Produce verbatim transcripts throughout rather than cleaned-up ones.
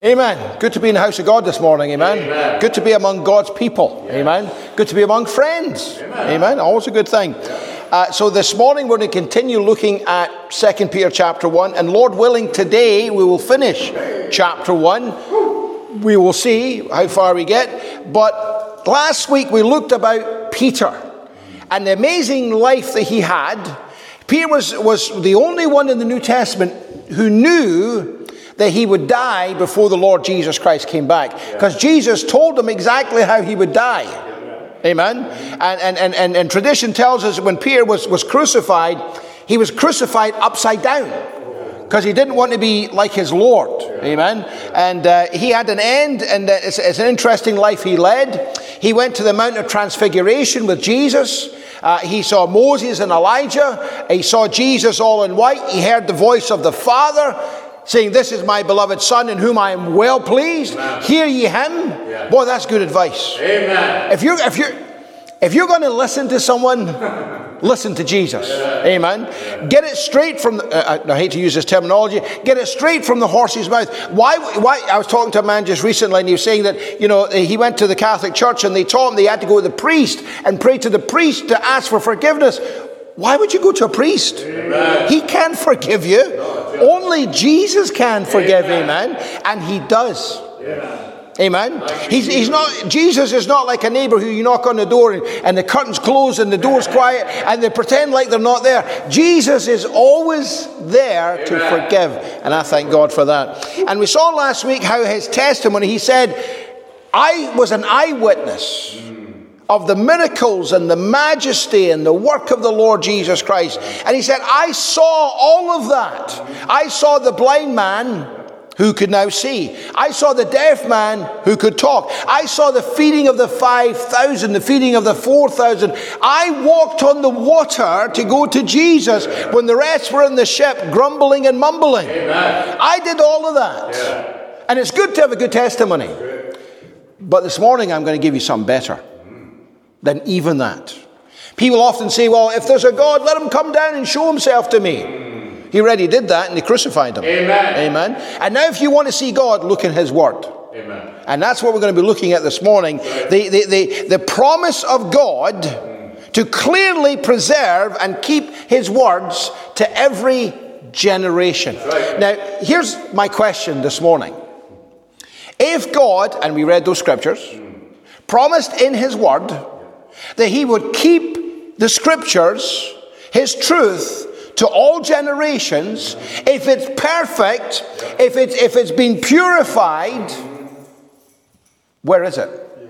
Amen. Good to be in the house of God this morning. Amen. Amen. Good to be among God's people. Yeah. Amen. Good to be among friends. Amen. Amen. Always a good thing. Yeah. Uh, so this morning we're going to continue looking at Second Peter chapter one. And Lord willing, today we will finish chapter one. We will see how far we get. But last week we looked about Peter and the amazing life that he had. Peter was, was the only one in the New Testament who knew that he would die before the Lord Jesus Christ came back. Because Jesus told him exactly how he would die. Amen. And, and, and, and, and tradition tells us when Peter was, was crucified, he was crucified upside down. Because he didn't want to be like his Lord. Amen. And uh, he had an end, and uh, it's, it's an interesting life he led. He went to the Mount of Transfiguration with Jesus. Uh, he saw Moses and Elijah. He saw Jesus all in white. He heard the voice of the Father saying, "This is my beloved Son in whom I am well pleased. Amen. Hear ye him." Yeah. Boy, that's good advice. Amen. If you're, if you're, if you're going to listen to someone, listen to Jesus. Yeah. Amen. Yeah. Get it straight from, the, uh, I hate to use this terminology, get it straight from the horse's mouth. Why, why? I was talking to a man just recently and he was saying that, you know, he went to the Catholic Church and they taught him they had to go to the priest and pray to the priest to ask for forgiveness. Why would you go to a priest? Amen. He can't forgive you. Only Jesus can forgive, amen. amen. And he does. Amen. Amen. He's, he's not, Jesus is not like a neighbor who you knock on the door and, and the curtain's closed and the door's quiet and they pretend like they're not there. Jesus is always there to Amen. Forgive. And I thank God for that. And we saw last week how his testimony, he said, I was an eyewitness of the miracles and the majesty and the work of the Lord Jesus Christ. And he said, I saw all of that. I saw the blind man who could now see. I saw the deaf man who could talk. I saw the feeding of the five thousand, the feeding of the four thousand. I walked on the water to go to Jesus when the rest were in the ship grumbling and mumbling. Amen. I did all of that. Yeah. And it's good to have a good testimony. But this morning I'm going to give you something better than even that. People often say, well, if there's a God, let him come down and show himself to me. Mm. He already did that and they crucified him. Amen. Amen. And now if you want to see God, look in his word. Amen. And that's what we're going to be looking at this morning. Right. The, the, the, the promise of God mm. to clearly preserve and keep his words to every generation. Right. Now, here's my question this morning. If God, and we read those scriptures, mm. promised in his word that he would keep the scriptures, his truth, to all generations, if it's perfect, if it's, if it's been purified, where is it?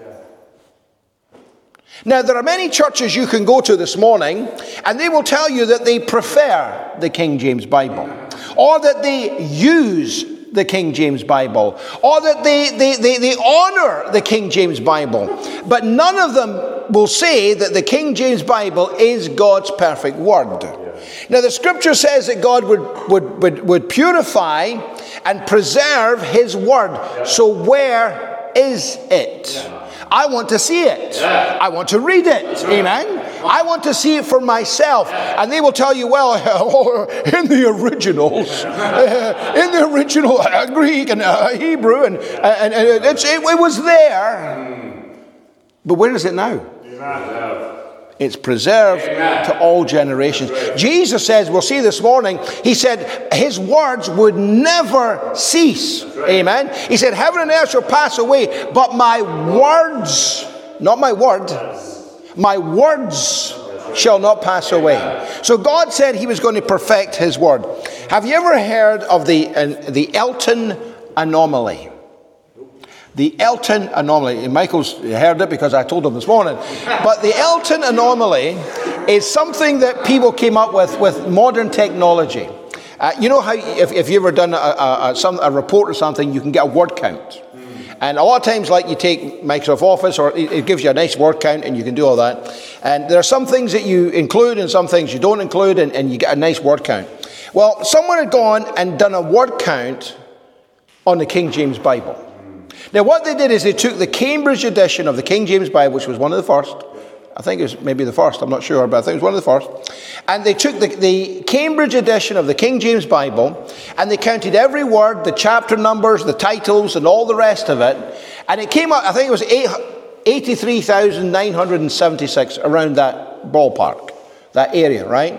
Now, there are many churches you can go to this morning, and they will tell you that they prefer the King James Bible, or that they use the King James Bible, or that they, they, they, they honor the King James Bible. But none of them will say that the King James Bible is God's perfect word. Yeah. Now the scripture says that God would, would, would, would purify and preserve his word. Yeah. So where is it? Yeah. I want to see it. Yeah. I want to read it. Amen. I want to see it for myself. And they will tell you, well, in the originals, uh, in the original uh, Greek and uh, Hebrew, and, and, and it's, it, it was there. But where is it now? It's preserved Amen. To all generations. Jesus says, we'll see this morning, he said his words would never cease. Amen. He said, heaven and earth shall pass away, but my words, not my word, my words shall not pass away. So God said he was going to perfect his word. Have you ever heard of the, uh, the Elton anomaly? The Elton anomaly. Michael's heard it because I told him this morning. But the Elton anomaly is something that people came up with with modern technology. Uh, you know how if, if you've ever done a, a, a, some, a report or something, you can get a word count. And a lot of times, like you take Microsoft Office, or it, it gives you a nice word count and you can do all that. And there are some things that you include and some things you don't include, and, and you get a nice word count. Well, someone had gone and done a word count on the King James Bible. Now, what they did is they took the Cambridge edition of the King James Bible, which was one of the first, I think it was maybe the first, I'm not sure, but I think it was one of the first. And they took the, the Cambridge edition of the King James Bible, and they counted every word, the chapter numbers, the titles, and all the rest of it. And it came out, I think it was eighty-three thousand nine hundred seventy-six, around that ballpark, that area, right?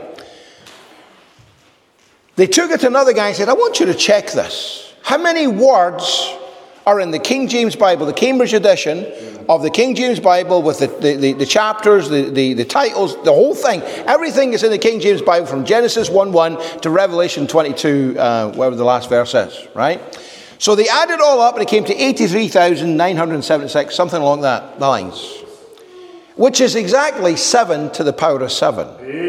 They took it to another guy and said, I want you to check this. How many words are in the King James Bible, the Cambridge edition of the King James Bible, with the, the, the, the chapters, the, the, the titles, the whole thing. Everything is in the King James Bible from Genesis one one to Revelation twenty-two, uh, whatever the last verse is, right? So they added it all up and it came to eighty-three thousand nine hundred seventy-six, something along that lines. Which is exactly seven to the power of seven.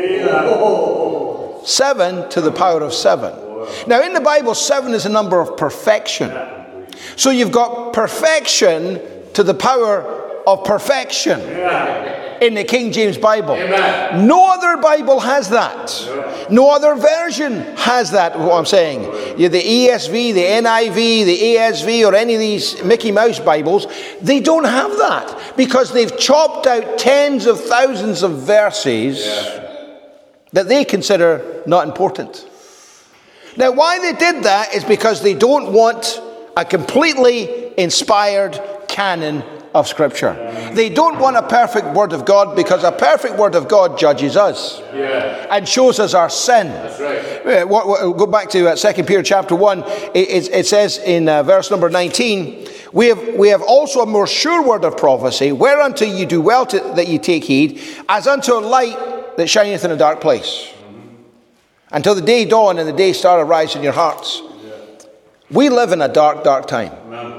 Seven to the power of seven. Now in the Bible, seven is a number of perfection. So you've got perfection to the power of perfection in the King James Bible. Amen. No other Bible has that. No other version has that, what I'm saying. You the E S V, the N I V, the A S V, or any of these Mickey Mouse Bibles, they don't have that because they've chopped out tens of thousands of verses that they consider not important. Now, why they did that is because they don't want a completely inspired canon of Scripture. They don't want a perfect Word of God because a perfect Word of God judges us yeah. and shows us our sin. That's right. We'll go back to uh, Second Peter chapter one. It, it, it says in uh, verse number nineteen, we have, we have also a more sure word of prophecy, whereunto you do well to, that you take heed, as unto a light that shineth in a dark place, mm-hmm. until the day dawn and the day star arise in your hearts. Yeah. We live in a dark, dark time. Amen.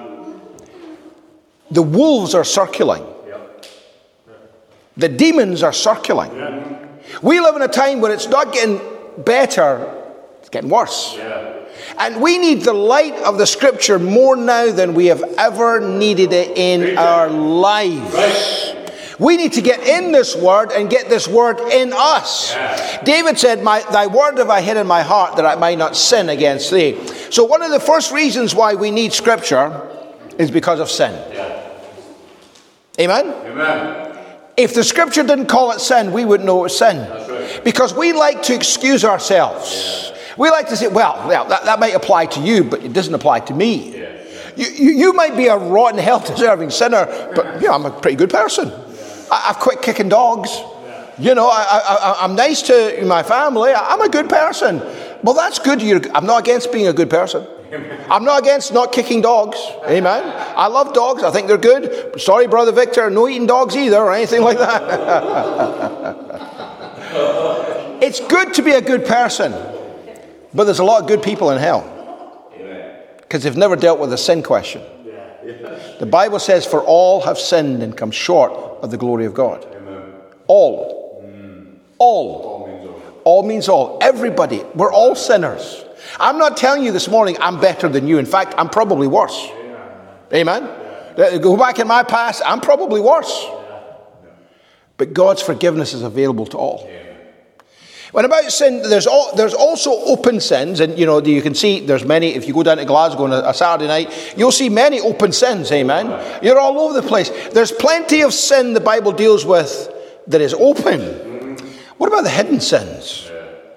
The wolves are circling. Yep. The demons are circling. Yeah. We live in a time where it's not getting better, it's getting worse. Yeah. And we need the light of the Scripture more now than we have ever needed it in Great our lives. Right. We need to get in this Word and get this Word in us. Yeah. David said, my, thy word have I hid in my heart that I might not sin against thee. So one of the first reasons why we need Scripture is because of sin. Yeah. Amen? Amen. If the Scripture didn't call it sin, we wouldn't know it was sin. That's right. Because we like to excuse ourselves. Yeah. We like to say, well, well that, that might apply to you, but it doesn't apply to me. Yeah. Yeah. You, you, you might be a rotten, hell-deserving sinner, but you know, I'm a pretty good person. Yeah. I, I've quit kicking dogs. Yeah. You know, I, I, I'm nice to my family. I'm a good person. Well, that's good. You're, I'm not against being a good person. I'm not against not kicking dogs. Amen. I love dogs. I think they're good. Sorry, Brother Victor, no eating dogs either or anything like that. It's good to be a good person, but there's a lot of good people in hell because they've never dealt with the sin question. The Bible says, for all have sinned and come short of the glory of God. All. All. All means all. Everybody. We're all sinners. I'm not telling you this morning I'm better than you. In fact, I'm probably worse. Amen? Go back in my past, I'm probably worse. But God's forgiveness is available to all. When about sin, there's all, there's also open sins. And, you know, you can see there's many. If you go down to Glasgow on a, a Saturday night, you'll see many open sins. Amen? You're all over the place. There's plenty of sin the Bible deals with that is open. What about the hidden sins?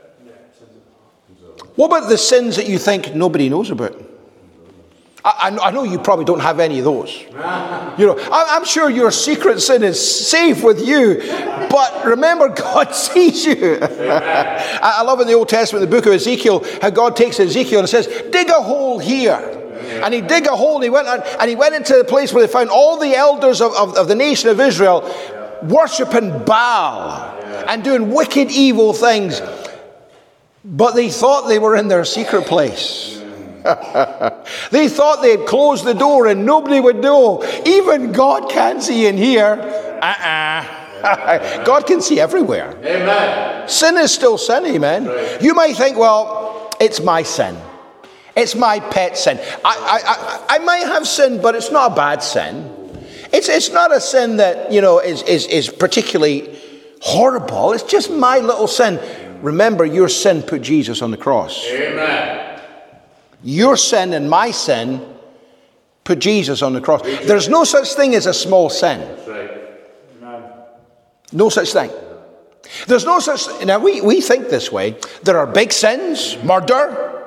What about the sins that you think nobody knows about? I, I know you probably don't have any of those. You know, I, I'm sure your secret sin is safe with you, but remember, God sees you. I, I love in the Old Testament, the book of Ezekiel, how God takes Ezekiel and says, dig a hole here. And he dig a hole, and he went and he went into the place where they found all the elders of, of, of the nation of Israel worshipping Baal and doing wicked, evil things. But they thought they were in their secret place. They thought they had closed the door and nobody would know. Even God can't see in here. Uh-uh. God can see everywhere. Amen. Sin is still sin, amen. Right. You might think, well, it's my sin. It's my pet sin. I, I, I, I might have sinned, but it's not a bad sin. It's, it's not a sin that, you know, is, is, is particularly horrible. It's just my little sin. Remember, your sin put Jesus on the cross. Amen. Your sin and my sin put Jesus on the cross. There's no such thing as a small sin. That's right. Amen. No such thing. There's no such, now we, we think this way. There are big sins, murder,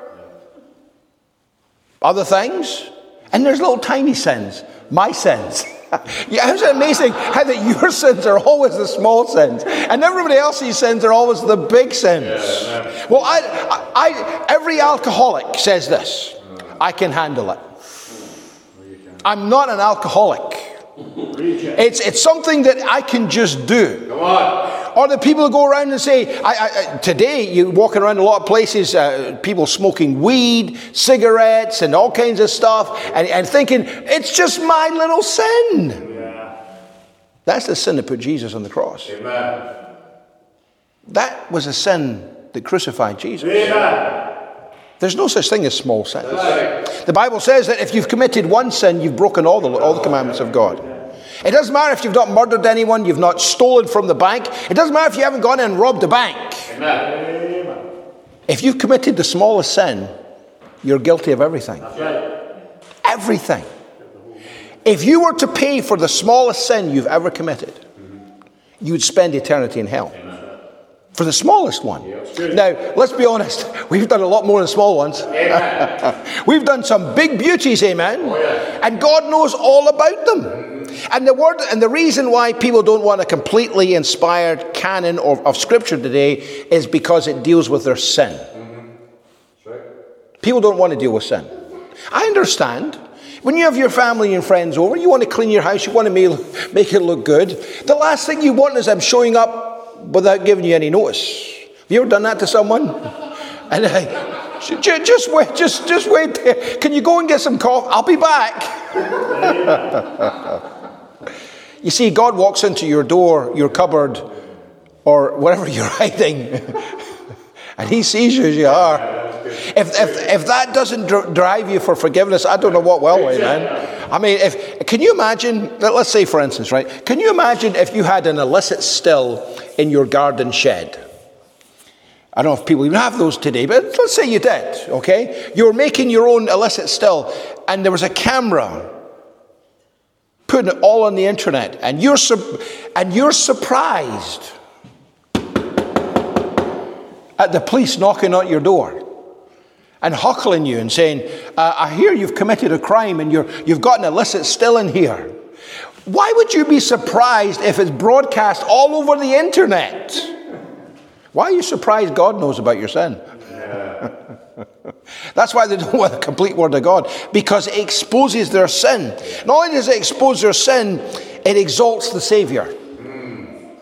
other things, and there's little tiny sins, my sins. Yeah, isn't it amazing how that your sins are always the small sins, and everybody else's sins are always the big sins? Yeah, well, I, I, I, every alcoholic says this: I can handle it. I'm not an alcoholic. It's it's something that I can just do. Come on. Or the people who go around and say, I, I, today you walking around a lot of places, uh, people smoking weed, cigarettes, and all kinds of stuff, and, and thinking, it's just my little sin. Yeah. That's the sin that put Jesus on the cross. Amen. That was a sin that crucified Jesus. Amen. There's no such thing as small sins. Right. The Bible says that if you've committed one sin, you've broken all the, all the commandments of God. It doesn't matter if you've not murdered anyone, you've not stolen from the bank. It doesn't matter if you haven't gone in and robbed the bank. Amen. If you've committed the smallest sin, you're guilty of everything. That's right. Everything. If you were to pay for the smallest sin you've ever committed, you would spend eternity in hell. Amen. For the smallest one. Yeah, now, let's be honest. We've done a lot more than small ones. We've done some big beauties, amen. Oh, yeah. And God knows all about them. Mm-hmm. And the word, and the reason why people don't want a completely inspired canon of, of Scripture today is because it deals with their sin. Mm-hmm. Right. People don't want to deal with sin. I understand. When you have your family and friends over, you want to clean your house, you want to make, make it look good. The last thing you want is them showing up without giving you any notice. Have you ever done that to someone? And I, just wait, just just wait there. Can you go and get some coffee? I'll be back. You see, God walks into your door, your cupboard, or wherever you're hiding, and He sees you as you are. If if if that doesn't dr- drive you for forgiveness, I don't know what will, man. I mean, if can you imagine? Let's say, for instance, right? Can you imagine if you had an illicit still in your garden shed? I don't know if people even have those today, but let's say you did. Okay, you were making your own illicit still, and there was a camera putting it all on the internet, and you're su- and you're surprised at the police knocking at your door and huckling you and saying, uh, I hear you've committed a crime and you're, you've got an illicit still in here. Why would you be surprised if it's broadcast all over the internet? Why are you surprised God knows about your sin? Yeah. That's why they don't want the complete Word of God, because it exposes their sin. Not only does it expose their sin, it exalts the Savior. Mm.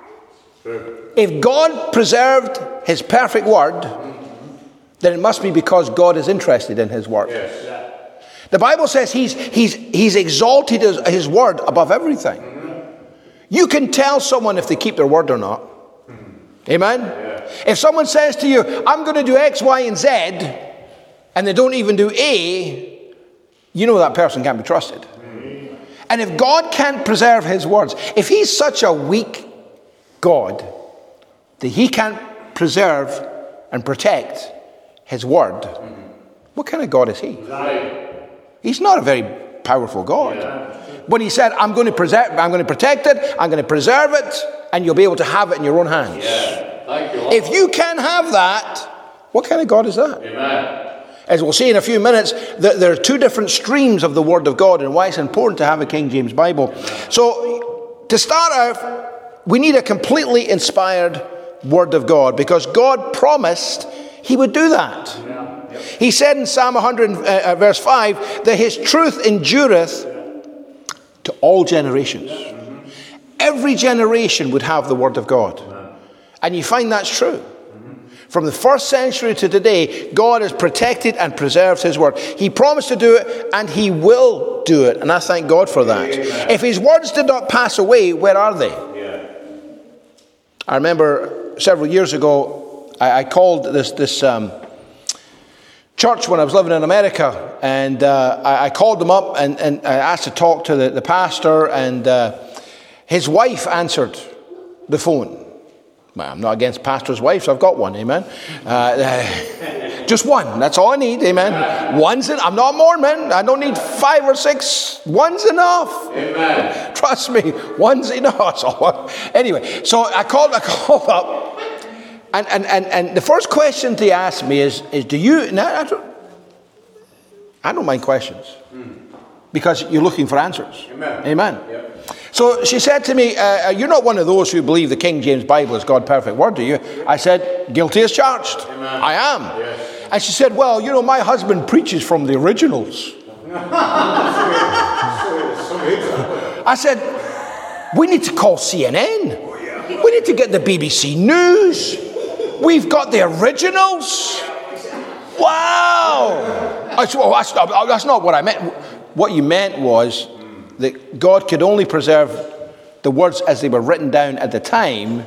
If God preserved His perfect Word, then it must be because God is interested in His Word. Yes. The Bible says He's He's He's exalted His, his Word above everything. Mm-hmm. You can tell someone if they keep their word or not. Mm-hmm. Amen? Yeah. If someone says to you, I'm going to do X, Y, and Z, and they don't even do A, you know that person can't be trusted. Mm-hmm. And if God can't preserve His words, if He's such a weak God that He can't preserve and protect His word, mm-hmm. what kind of God is He? Right. He's not a very powerful God. Yeah. But He said, I'm going to preserve, I'm going to protect it, I'm going to preserve it, and you'll be able to have it in your own hands. Yeah. Thank you. If you can have that, what kind of God is that? Amen. As we'll see in a few minutes, there are two different streams of the Word of God and why it's important to have a King James Bible. So, to start out, we need a completely inspired Word of God, because God promised He would do that. Yeah. Yep. He said in Psalm one hundred, uh, verse five, that His truth endureth to all generations. Yeah. Mm-hmm. Every generation would have the Word of God. Yeah. And you find that's true. Mm-hmm. From the first century to today, God has protected and preserved His Word. He promised to do it, and He will do it. And I thank God for that. Amen. If His words did not pass away, where are they? Yeah. I remember several years ago, I, I called this this um, church when I was living in America, and uh, I, I called them up and, and I asked to talk to the, the pastor, and uh, his wife answered the phone. Well, I'm not against pastors' wives, I've got one, amen. Uh, Just one. That's all I need. Amen. One's enough. I'm not a Mormon. I don't need five or six. One's enough. Amen. Trust me. One's enough. So, anyway, so I called, I called up. And, and, and, and the first question they asked me is, is do you... Now, I, don't, I don't mind questions. Because you're looking for answers. Amen. Amen. Yep. So she said to me, uh, you're not one of those who believe the King James Bible is God's perfect word, do you? I said, guilty as charged. Amen. I am. Yes. And she said, well, you know, my husband preaches from the originals. I said, we need to call C N N. We need to get the B B C News. We've got the originals. Wow. I said, well, that's not, that's not what I meant. What you meant was that God could only preserve the words as they were written down at the time,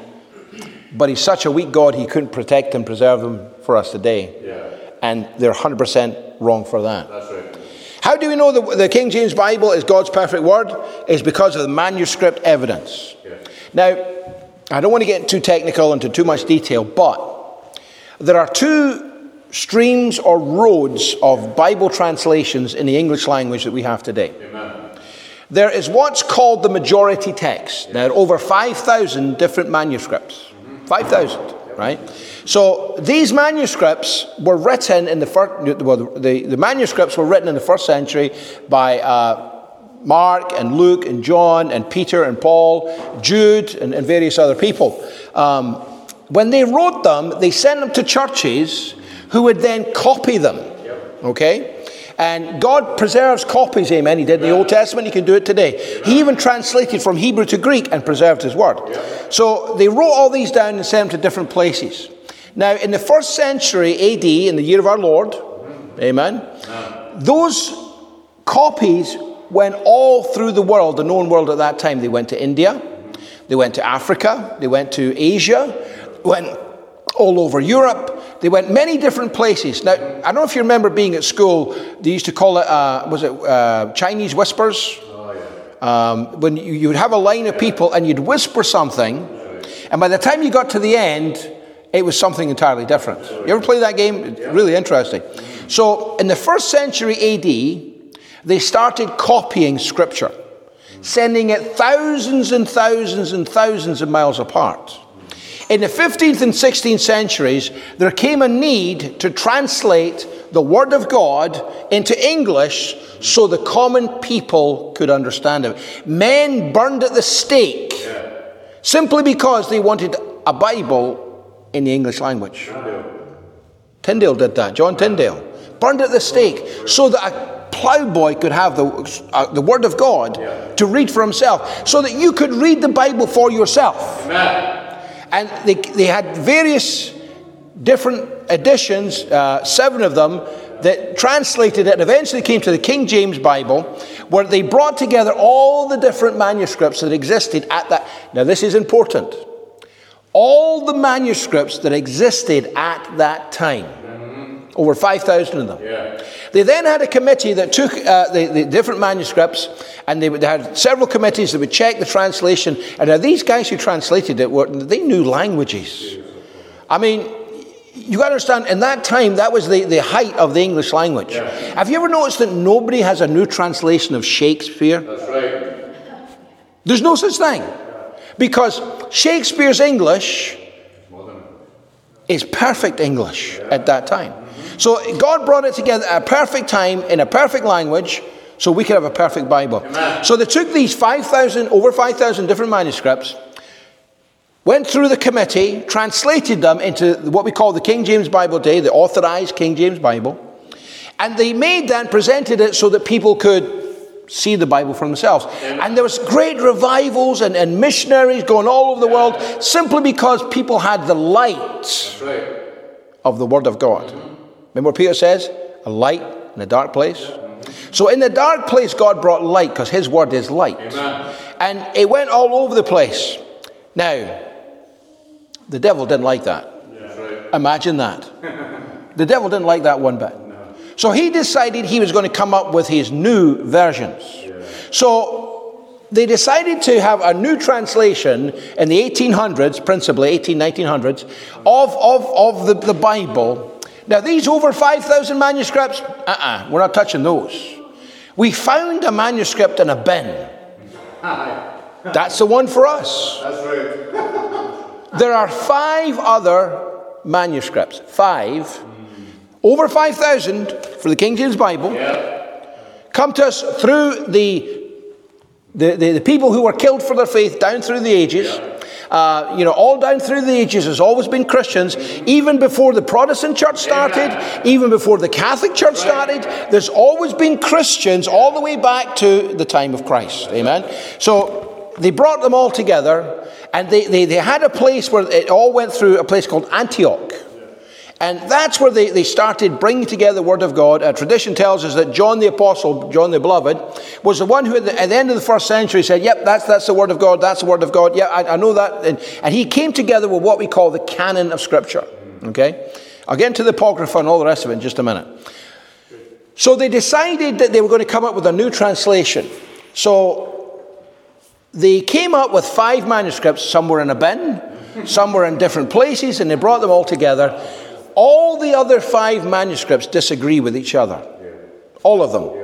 but he's such a weak God, he couldn't protect and preserve them for us today. Yeah. And they're one hundred percent wrong for that. That's right. How do we know that the King James Bible is God's perfect word? It's because of the manuscript evidence. Yeah. Now, I don't want to get too technical into too much detail, but there are two streams or roads of Bible translations in the English language that we have today. Amen. There is what's called the majority text. Now, over five thousand different manuscripts. five thousand, right? So these manuscripts were written in the first, well, the, the manuscripts were written in the first century by uh, Mark and Luke and John and Peter and Paul, Jude and, and various other people. Um, when they wrote them, they sent them to churches who would then copy them. Okay? And God preserves copies, amen. He did in the Old Testament, he can do it today. He even translated from Hebrew to Greek and preserved his word. So they wrote all these down and sent them to different places. Now, in the first century A D, in the year of our Lord, amen, those copies went all through the world, the known world at that time. They went to India, they went to Africa, they went to Asia, went all over Europe. They went many different places. Now, I don't know if you remember being at school, they used to call it, uh, was it uh, Chinese whispers? Oh, yeah. Um, when you, you would have a line of people and you'd whisper something, and by the time you got to the end, it was something entirely different. You ever play that game? It's really interesting. So, in the first century A D, they started copying Scripture, sending it thousands and thousands and thousands of miles apart. In the fifteenth and sixteenth centuries, there came a need to translate the Word of God into English so the common people could understand it. Men burned at the stake simply because they wanted a Bible in the English language. Tyndale did that, John Tyndale. Burned at the stake so that a plowboy could have the, uh, the Word of God to read for himself, so that you could read the Bible for yourself. Amen. And they, they had various different editions, uh, seven of them, that translated it and eventually came to the King James Bible, where they brought together all the different manuscripts that existed at that. Now, this is important. All the manuscripts that existed at that time, over five thousand of them. Yeah. They then had a committee that took uh, the, the different manuscripts, and they, would, they had several committees that would check the translation. And now these guys who translated it, were they knew languages. I mean, you got to understand, in that time, that was the, the height of the English language. Yeah. Have you ever noticed that nobody has a new translation of Shakespeare? That's right. There's no such thing. Because Shakespeare's English is perfect English at that time. So God brought it together at a perfect time in a perfect language so we could have a perfect Bible. Amen. So they took these five thousand, over five thousand different manuscripts, went through the committee, translated them into what we call the King James Bible today, the authorized King James Bible, and they made that and presented it so that people could see the Bible for themselves. Amen. And there was great revivals and, and missionaries going all over the world simply because people had the light right. of the Word of God. Mm-hmm. Remember what Peter says? A light in a dark place. Mm-hmm. So in the dark place, God brought light because his Word is light. Amen. And it went all over the place. Now, the devil didn't like that. Yeah, right. Imagine that. The devil didn't like that one bit. So he decided he was going to come up with his new versions. Yeah. So they decided to have a new translation in the eighteen hundreds, principally eighteen, nineteen hundreds, of, of, of the, the Bible. Now, these over five thousand manuscripts, uh-uh, we're not touching those. We found a manuscript in a bin. That's the one for us. That's right. There are five other manuscripts. Five. Over five thousand for the King James Bible. Yeah. Come to us through the, the, the, the people who were killed for their faith down through the ages. Yeah. Uh, you know, all down through the ages has always been Christians, even before the Protestant church started, Amen. Even before the Catholic church started. There's always been Christians all the way back to the time of Christ. Amen. So they brought them all together, and they, they, they had a place where it all went through, a place called Antioch. And that's where they, they started bringing together the Word of God. Uh, tradition tells us that John the Apostle, John the Beloved, was the one who at the, at the end of the first century said, yep, that's that's the Word of God, that's the Word of God. Yeah, I, I know that. And, and he came together with what we call the canon of Scripture. Okay? I'll get into the Apocrypha and all the rest of it in just a minute. So they decided that they were going to come up with a new translation. So they came up with five manuscripts. Some were in a bin, some were in different places, and they brought them all together. All the other five manuscripts disagree with each other. All of them.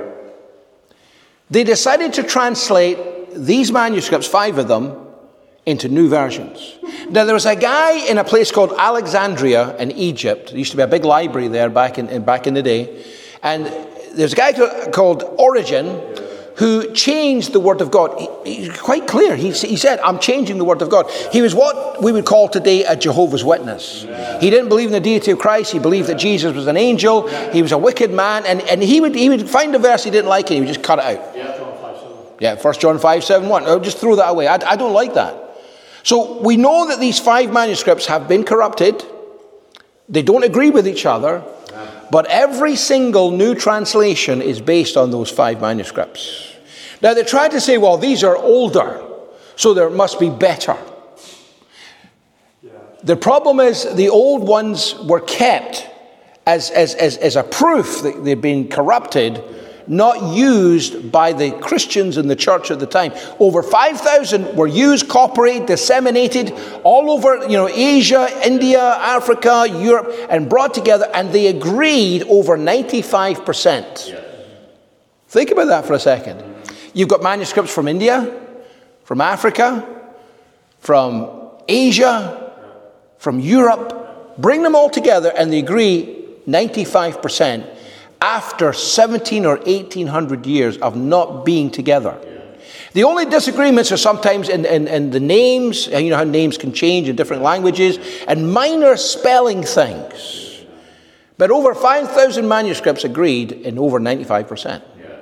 They decided to translate these manuscripts, five of them, into new versions. Now, there was a guy in a place called Alexandria in Egypt. There used to be a big library there back in, in, back in the day. And there's a guy called Origen who changed the Word of God. He, he's quite clear. He, he said, I'm changing the Word of God. He was what we would call today a Jehovah's Witness. He didn't believe in the deity of Christ. He believed that Jesus was an angel. He was a wicked man. And, and he would he would find a verse he didn't like and he would just cut it out. Yeah, First John five, seven, one. I'll just throw that away. I, I don't like that. So we know that these five manuscripts have been corrupted. They don't agree with each other. But every single new translation is based on those five manuscripts. Now they tried to say, well, these are older, so there must be better. Yeah. The problem is the old ones were kept as, as, as, as a proof that they've been corrupted, not used by the Christians in the church at the time. Over five thousand were used, copied, disseminated all over, you know, Asia, India, Africa, Europe, and brought together, and they agreed over ninety-five percent. Yes. Think about that for a second. You've got manuscripts from India, from Africa, from Asia, from Europe. Bring them all together, and they agree ninety-five percent. After seventeen or eighteen hundred years of not being together. Yeah. The only disagreements are sometimes in, in, in the names. You know how names can change in different languages. And minor spelling things. But over five thousand manuscripts agreed in over ninety-five percent. Yeah.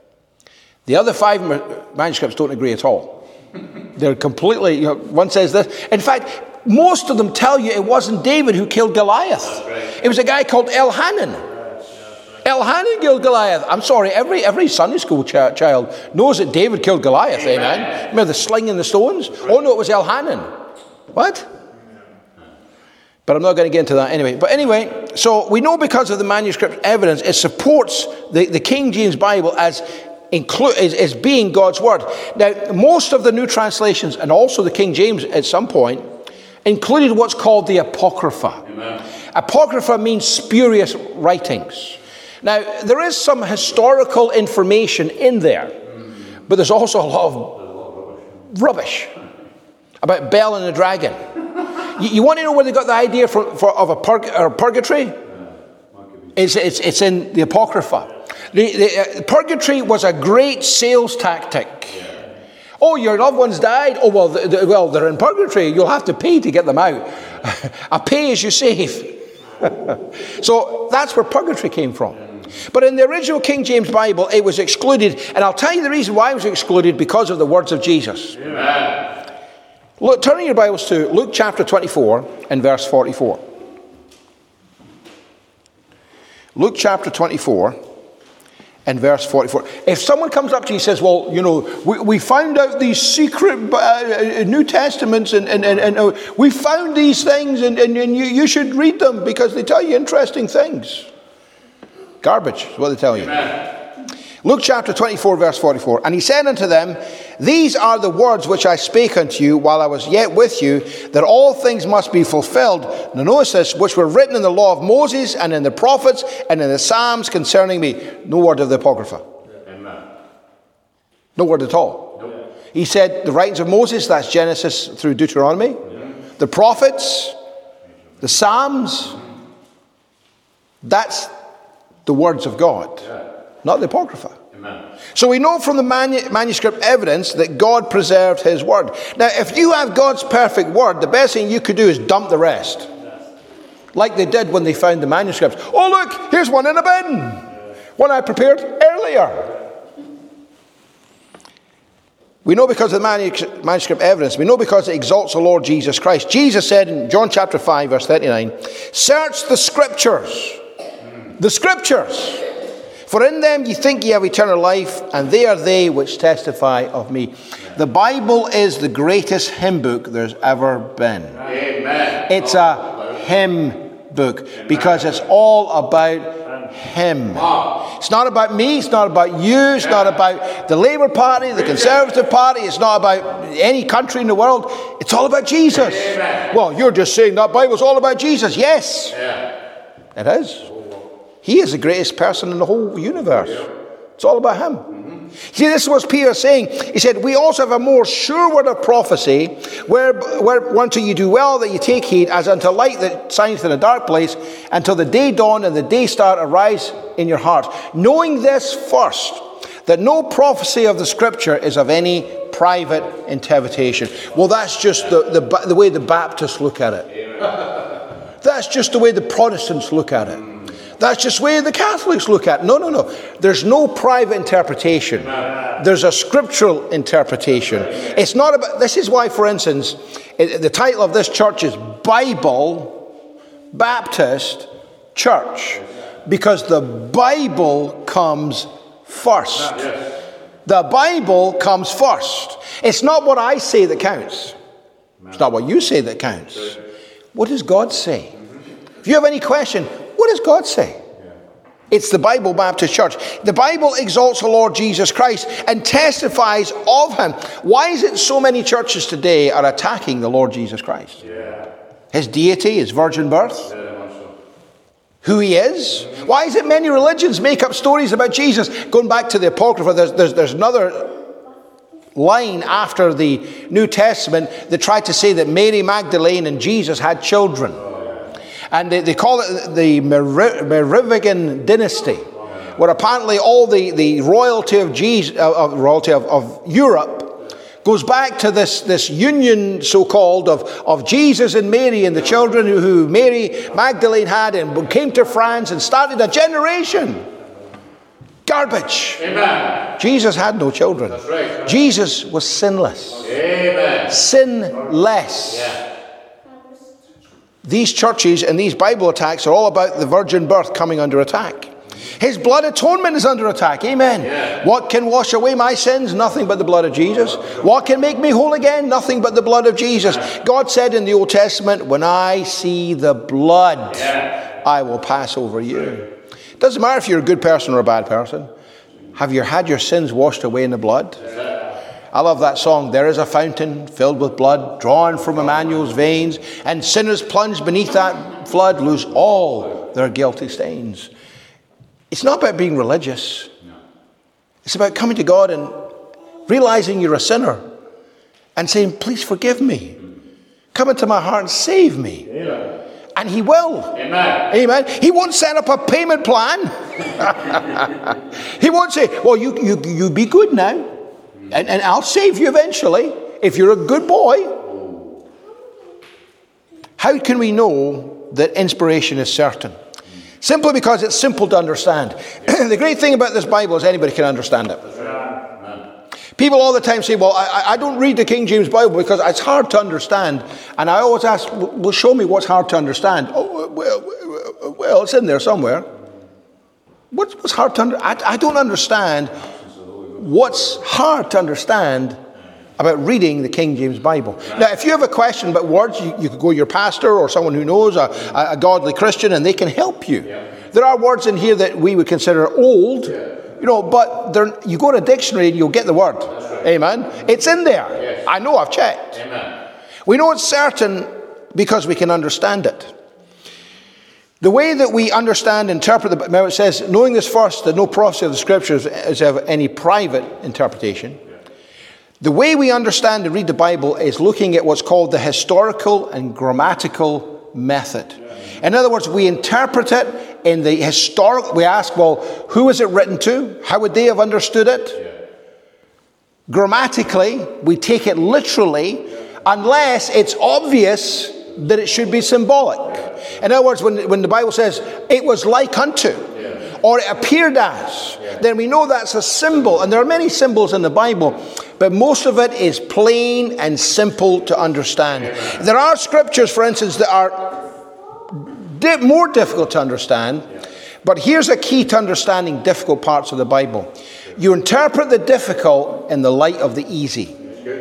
The other five manuscripts don't agree at all. They're completely, you know, one says this. In fact, most of them tell you it wasn't David who killed Goliath. Right. It was a guy called Elhanan. Elhanan killed Goliath. I'm sorry, every every Sunday school ch- child knows that David killed Goliath, amen? amen? Remember the sling and the stones? Oh no, it was Elhanan. What? But I'm not going to get into that anyway. But anyway, so we know because of the manuscript evidence, it supports the, the King James Bible as, inclu- as, as being God's Word. Now, most of the new translations, and also the King James at some point, included what's called the Apocrypha. Amen. Apocrypha means spurious writings. Now, there is some historical information in there, but there's also a lot of rubbish about Bel and the dragon. You, you want to know where they got the idea for, for, of a purg, or purgatory? It's, it's, it's in the Apocrypha. The, the uh, purgatory was a great sales tactic. Oh, your loved ones died? Oh, well, the, the, well, they're in purgatory. You'll have to pay to get them out. A pay as you save. So that's where purgatory came from. But in the original King James Bible, it was excluded. And I'll tell you the reason why it was excluded, because of the words of Jesus. Amen. Look, turning your Bibles to Luke chapter twenty-four and verse forty-four. Luke chapter twenty-four and verse forty-four. If someone comes up to you and says, well, you know, we, we found out these secret uh, New Testaments and, and, and, and uh, we found these things and, and, and you, you should read them because they tell you interesting things. Garbage is what they tell you. Amen. Luke chapter twenty-four, verse forty-four. And he said unto them, these are the words which I spake unto you while I was yet with you, that all things must be fulfilled. Now notice this, which were written in the law of Moses and in the prophets and in the Psalms concerning me. No word of the Apocrypha. Amen. No word at all. Nope. He said the writings of Moses, that's Genesis through Deuteronomy. Yeah. The prophets, the Psalms, that's the words of God, yeah. Not the Apocrypha. Amen. So we know from the manu- manuscript evidence that God preserved his word. Now, if you have God's perfect word, the best thing you could do is dump the rest. Like they did when they found the manuscripts. Oh, look, here's one in a bin. One I prepared earlier. We know because of the manuscript evidence. We know because it exalts the Lord Jesus Christ. Jesus said in John chapter five, verse thirty-nine, search the scriptures. The scriptures. For in them ye think ye have eternal life, and they are they which testify of me. The Bible is the greatest hymn book there's ever been. Amen. It's a hymn book because it's all about him. It's not about me, it's not about you, it's not about the Labour Party, the Conservative Party, it's not about any country in the world. It's all about Jesus. Well, you're just saying that Bible's all about Jesus. Yes, it is. He is the greatest person in the whole universe. It's all about him. Mm-hmm. See, this is what Peter is saying. He said, we also have a more sure word of prophecy, where, where unto you do well that you take heed, as unto light that shineth in a dark place, until the day dawn and the day star arise in your heart. Knowing this first, that no prophecy of the scripture is of any private interpretation. Well, that's just the, the, the way the Baptists look at it. That's just the way the Protestants look at it. That's just the way the Catholics look at it. No, no, no. There's no private interpretation. There's a scriptural interpretation. It's not about, this is why, for instance, the title of this church is Bible Baptist Church. Because the Bible comes first. The Bible comes first. It's not what I say that counts. It's not what you say that counts. What does God say? If you have any question, what does God say? It's the Bible Baptist Church. The Bible exalts the Lord Jesus Christ and testifies of him. Why is it so many churches today are attacking the Lord Jesus Christ? Yeah. His deity, his virgin birth, yeah, who he is. Why is it many religions make up stories about Jesus? Going back to the Apocrypha, there's, there's, there's another line after the New Testament that tried to say that Mary Magdalene and Jesus had children. And they, they call it the Merovingian dynasty, where apparently all the, the royalty of Jesus, uh, royalty of, of Europe goes back to this, this union, so-called, of, of Jesus and Mary and the children who, who Mary Magdalene had, and came to France and started a generation. Garbage. Amen. Jesus had no children. That's right. Jesus was sinless. Amen. Sinless. Yeah. These churches and these Bible attacks are all about the virgin birth coming under attack. His blood atonement is under attack. Amen. Yeah. What can wash away my sins? Nothing but the blood of Jesus. What can make me whole again? Nothing but the blood of Jesus. God said in the Old Testament, when I see the blood, yeah, I will pass over you. It doesn't matter if you're a good person or a bad person. Have you had your sins washed away in the blood? Yeah. I love that song. There is a fountain filled with blood, drawn from Emmanuel's veins, and sinners plunged beneath that flood lose all their guilty stains. It's not about being religious. It's about coming to God and realizing you're a sinner and saying, please forgive me. Come into my heart and save me. Amen. And he will. Amen. Amen. He won't set up a payment plan. He won't say, well, you, you, you be good now. And, and I'll save you eventually if you're a good boy. How can we know that inspiration is certain? Simply because it's simple to understand. The great thing about this Bible is anybody can understand it. People all the time say, well, I, I don't read the King James Bible because it's hard to understand. And I always ask, well, show me what's hard to understand. Oh, well, well it's in there somewhere. What's, what's hard to understand? I, I don't understand what's hard to understand about reading the King James Bible. Now, if you have a question about words, you, you could go to your pastor or someone who knows, a, a godly Christian, and they can help you. There are words in here that we would consider old. You You know, but there, you go to a dictionary and you'll get the word. Right. Amen. It's in there. Yes. I know, I've checked. Amen. We know it's certain because we can understand it. The way that we understand, interpret the Bible, it says, knowing this first, that no prophecy of the Scriptures is of any private interpretation. The way we understand and read the Bible is looking at what's called the historical and grammatical method. In other words, we interpret it in the historical. We ask, well, who is it written to? How would they have understood it? Yeah. Grammatically, we take it literally, yeah. unless it's obvious that it should be symbolic. Yeah. In other words, when, when the Bible says, it was like unto, yeah. or it appeared as, yeah. then we know that's a symbol. And there are many symbols in the Bible, but most of it is plain and simple to understand. Yeah. There are scriptures, for instance, that are more difficult to understand, but here's a key to understanding difficult parts of the Bible. You interpret the difficult in the light of the easy.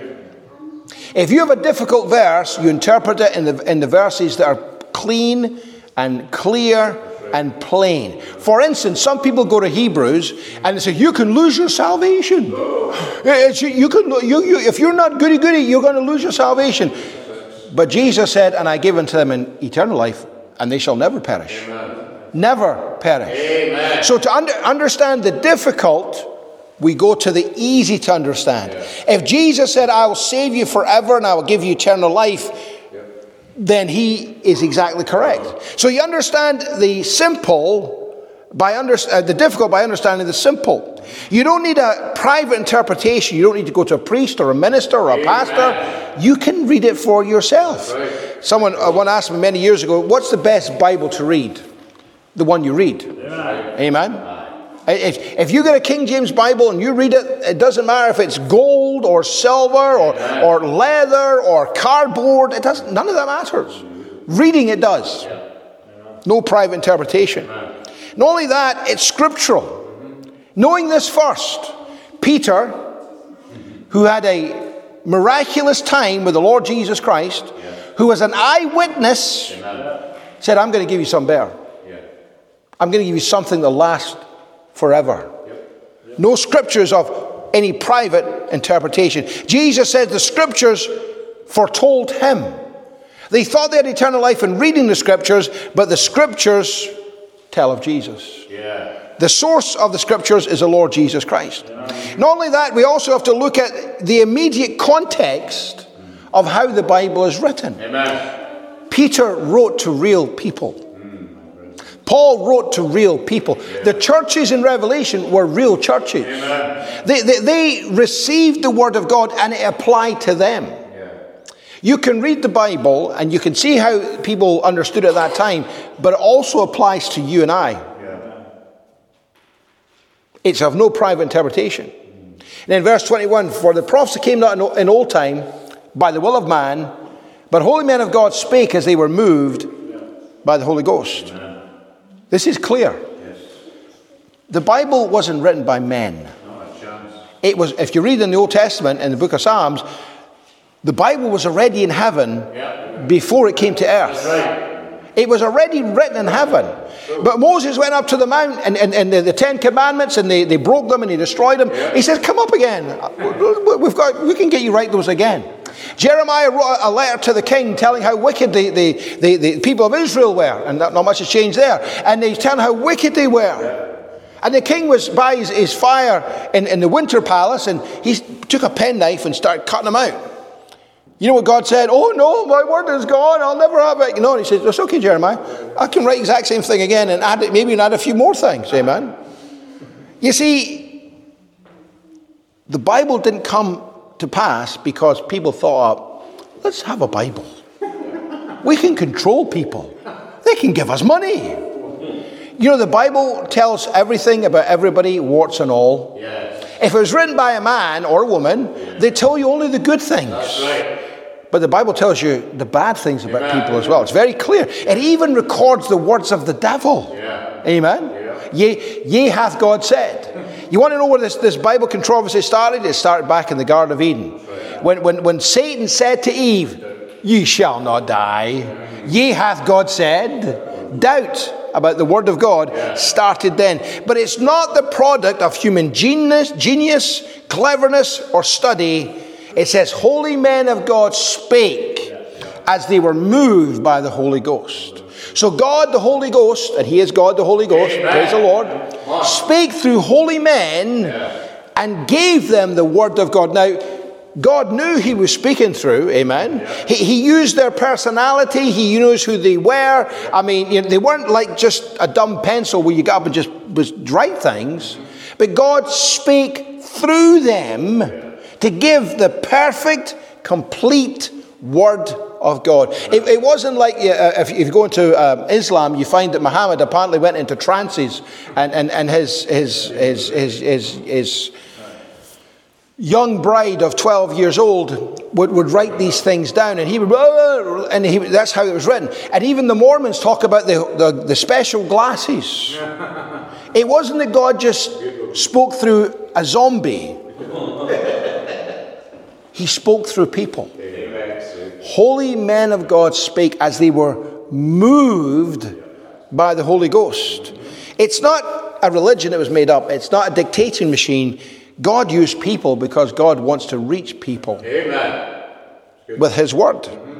If you have a difficult verse, you interpret it in the, in the verses that are clean and clear and plain. For instance, some people go to Hebrews and they say, you can lose your salvation. It's, you can, you, you, if you're not goody-goody, you're going to lose your salvation. But Jesus said, and I give unto them an eternal life, and they shall never perish. Amen. Never perish. Amen. So to under, understand the difficult, we go to the easy to understand. Yeah. If Jesus said, I will save you forever and I will give you eternal life, yeah. then he is exactly correct. So you understand the simple by under, uh, the difficult by understanding the simple. You don't need a private interpretation. You don't need to go to a priest or a minister or a Amen. Pastor. You can read it for yourself. Right. Someone uh, one asked me many years ago, what's the best Bible to read? The one you read. Amen. Amen. If, if you get a King James Bible and you read it, it doesn't matter if it's gold or silver or, or leather or cardboard. It doesn't. None of that matters. Reading it does. No private interpretation. Not only that, it's scriptural. Knowing this first, Peter, who had a miraculous time with the Lord Jesus Christ, who was an eyewitness, said, I'm going to give you some bear. I'm going to give you something that lasts forever. No scriptures of any private interpretation. Jesus said the scriptures foretold him. They thought they had eternal life in reading the scriptures, but the scriptures tell of Jesus. Yeah. The source of the scriptures is the Lord Jesus Christ. Yeah. Not only that, we also have to look at the immediate context of how the Bible is written. Amen. Peter wrote to real people. Paul wrote to real people. Yeah. The churches in Revelation were real churches. They, they, they received the word of God and it applied to them. Yeah. You can read the Bible and you can see how people understood it at that time, but it also applies to you and I. Yeah. It's of no private interpretation. And in verse twenty-one, for the prophets came not in old time by the will of man, but holy men of God spake as they were moved by the Holy Ghost. Amen. This is clear. Yes. The Bible wasn't written by men. It was, if you read in the Old Testament, in the book of Psalms, the Bible was already in heaven yeah. before it came to earth. Right. It was already written in heaven. But Moses went up to the mount and, and, and the, the Ten Commandments, and they, they broke them and he destroyed them. Yeah. He says, come up again. We've got, we can get you right those again. Jeremiah wrote a letter to the king telling how wicked the, the, the, the people of Israel were, and not, not much has changed there. And he's telling how wicked they were. And the king was by his, his fire in, in the winter palace, and he took a penknife and started cutting them out. You know what God said? Oh no, my word is gone, I'll never have it. You know, and he says, it's okay, Jeremiah, I can write the exact same thing again and add it, maybe add a few more things. Amen. You see, the Bible didn't come to pass because people thought, let's have a Bible. We can control people. They can give us money. You know, the Bible tells everything about everybody, warts and all. Yes. If it was written by a man or a woman, yes. they tell you only the good things. That's right. But the Bible tells you the bad things about Amen. People as well. It's very clear. It even records the words of the devil. Yeah. Amen. Yeah. Yea, yea hath God said. You want to know where this, this Bible controversy started? It started back in the Garden of Eden. Right. When, when, when Satan said to Eve, ye shall not die. Ye hath God said. Doubt about the Word of God started then. But it's not the product of human genius, genius, cleverness, or study. It says, holy men of God spake as they were moved by the Holy Ghost. So God, the Holy Ghost, and He is God, the Holy Ghost, Amen. Praise the Lord, spake through holy men yeah. and gave them the Word of God. Now, God knew He was speaking through, amen. Yeah. He, he used their personality. He knows who they were. I mean, you know, they weren't like just a dumb pencil where you got up and just was write things. But God spake through them to give the perfect, complete Word of God. It, it wasn't like uh, if you go into uh, Islam, you find that Muhammad apparently went into trances, and, and, and his, his, his, his, his, his young bride of twelve years old would, would write these things down, and he would, and he, that's how it was written. And even the Mormons talk about the, the, the special glasses. It wasn't that God just spoke through a zombie. He spoke through people. Holy men of God spake as they were moved by the Holy Ghost. It's not a religion that was made up. It's not a dictating machine. God used people because God wants to reach people. Amen. With His Word. Mm-hmm.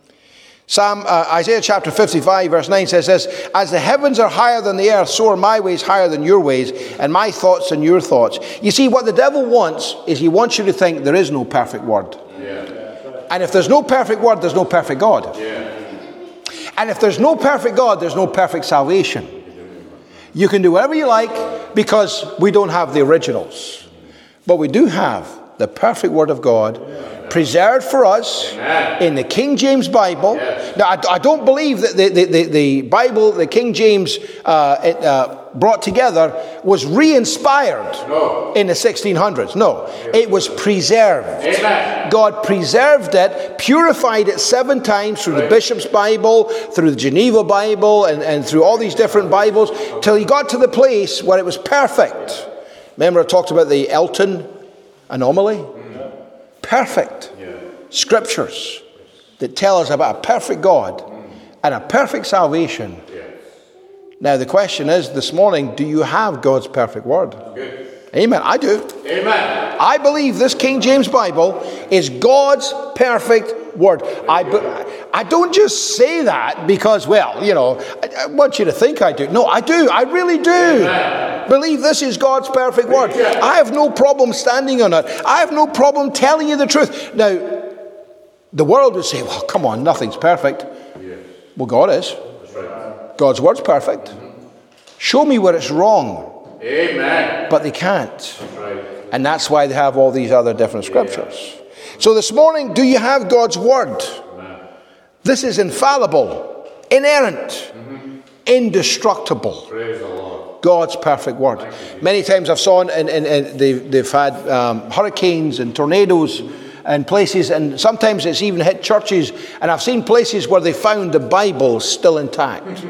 Psalm uh, Isaiah chapter fifty-five verse nine says this, as the heavens are higher than the earth, so are my ways higher than your ways, and my thoughts than your thoughts. You see, what the devil wants is he wants you to think there is no perfect Word. Yeah. And if there's no perfect Word, there's no perfect God. Yeah. And if there's no perfect God, there's no perfect salvation. You can do whatever you like because we don't have the originals. But we do have the perfect Word of God, preserved for us Amen. In the King James Bible. Yes. Now, I, I don't believe that the, the, the, the Bible, the King James uh, it, uh, brought together, was re-inspired no. in the sixteen hundreds. No, it was preserved. Amen. God preserved it, purified it seven times through right. the Bishop's Bible, through the Geneva Bible, and, and through all these different Bibles, till he got to the place where it was perfect. Remember I talked about the Elton anomaly? Perfect yeah. scriptures that tell us about a perfect God mm. and a perfect salvation. Yes. Now the question is this morning, do you have God's perfect Word? Good. Amen. I do. Amen. I believe this King James Bible is God's perfect Word. I, I don't just say that because, well, you know, I, I want you to think I do. No, I do. I really do. Amen. Believe this is God's perfect Word. I have no problem standing on it. I have no problem telling you the truth. Now, the world would say, well, come on, nothing's perfect. Yes. Well, God is. That's right. God's Word's perfect. Show me where it's wrong. Amen. But they can't. That's right. And that's why they have all these other different scriptures. Yeah. So this morning, do you have God's Word? Amen. This is infallible, inerrant, mm-hmm. indestructible. Praise the Lord. God's perfect Word. Many times I've saw in, in, in they've, they've had um, hurricanes and tornadoes and places, and sometimes it's even hit churches, and I've seen places where they found the Bible still intact.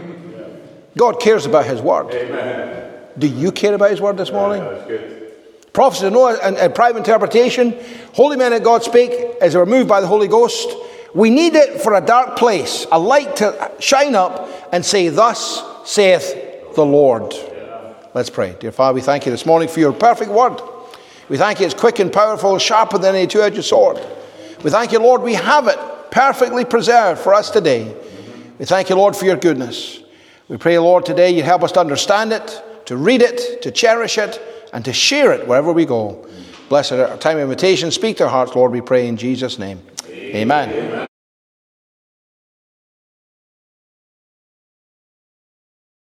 God cares about His Word. Amen. Do you care about His Word this morning? Yeah, that's good. Prophecy of Noah and, and private interpretation. Holy men of God spake as they were moved by the Holy Ghost. We need it for a dark place, a light to shine up and say, thus saith the Lord. Let's pray. Dear Father, we thank you this morning for your perfect Word. We thank you it's quick and powerful, sharper than any two-edged sword. We thank you, Lord, we have it perfectly preserved for us today. We thank you, Lord, for your goodness. We pray, Lord, today you help us to understand it, to read it, to cherish it, and to share it wherever we go. Bless our time of invitation. Speak to our hearts, Lord, we pray in Jesus' name. Amen. Amen.